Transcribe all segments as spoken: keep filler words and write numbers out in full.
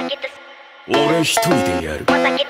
俺一人でやる。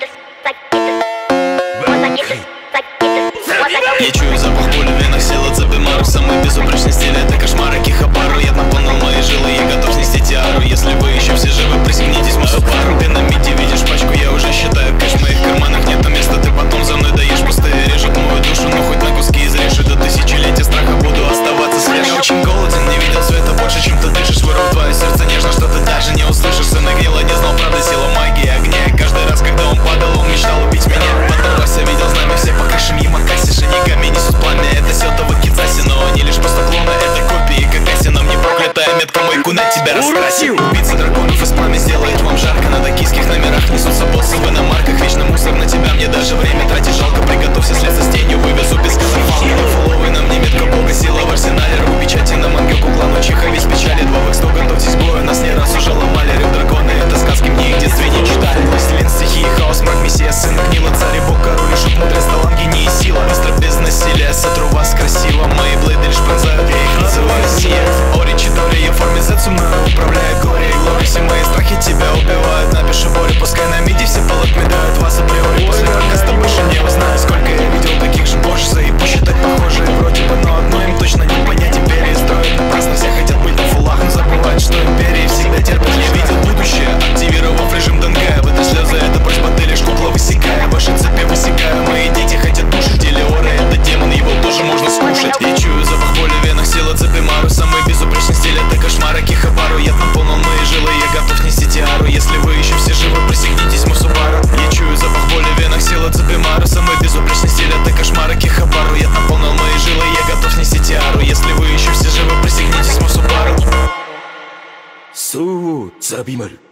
Я чую запах боли в венах, сила Цепимару. Самый безупречный стиль — это кошмар Акихабару. Я наполнил мои жилы, я готов снести тиару. Если вы еще все живы, присоединитесь в мою пару. Ты на миде видишь пачку, я уже считаю кэш. В моих карманах нету места, ты потом за мной даешь пустые. Режут мою душу, но хоть на куски изрежу. До тысячелетия страха буду оставаться свежим. Я очень голоден, не видел света больше, чем ты дышишь. Вырву твое сердце нежно, что ты даже не услышишь. Сын гнила, не знал правды, сила магии огня. И каждый раз, когда он падал, он мечтал убить меня. Потом Вася видел знамя, все по крышам Ямакаси. Шанигами несут пламя, это сётово Кидзаси. Но они лишь просто клоны, это копии Какаси. Но мне проклятая метка мой куна тебя раскрасит. Убийца драконов из пламя сделает вам жарко. На токийских номерах несутся боссы в иномарках. Вечно мусор на тебя, мне даже время тратить жалко. Приготовься слиться с тенью, вывезу без катафалка. Фолловый на мне метка бога, сила в арсенале. Ру печати на мангёку, клану чиха, весь печали. Два в сто, готовьтесь к бою, нас не раз уже ломали. Рев драконы, это сказки, мне их в детстве не читали. Властелин стихии, хаос, мрак, мессия, сын гнила, царь и бог, король, шут, мудрость, талант, гений и сила. Быстро без насилия, сотру вас красиво. Мои блейды лишь пронзают, я их называю сия. Ори Чидори, я в форме зецу, мною управляет горе и глори. Все мои страхи тебя убивают, напиши боли. Пускай на миде все полотмедают вас априори. После подкаста больше не узнаю, сколько я видел таких же божьцев. И посчитать похожие вроде бы, но одно им точно не понять. Империи строят напрасно, все хотят быть на фулах, но забывают, что империи всегда терпят. Я видел будущее, активировав режим ДНГ. В этой слезы это просьба, ты лишь кукла, высекая ваши цепи, высекая. Мои дети хотят душить Делиоры, это демон, его тоже можно скушать. Я чую запах боли в венах, сила Цепимару. Самый безупречный стиль — это кошмар Акихабару. Я наполнил мои жилы, я готов нести тиару. Если вы еще все живы, присоединитесь в Мусубару. Я чую запах боли в венах, сила Цепимару. Самый безупречный стиль — это кошмар Акихабару. Я наполнил мои жилы, я готов нести тиару. Если вы еще все живы, присоединитесь в Мусубару. そう、ザビマル。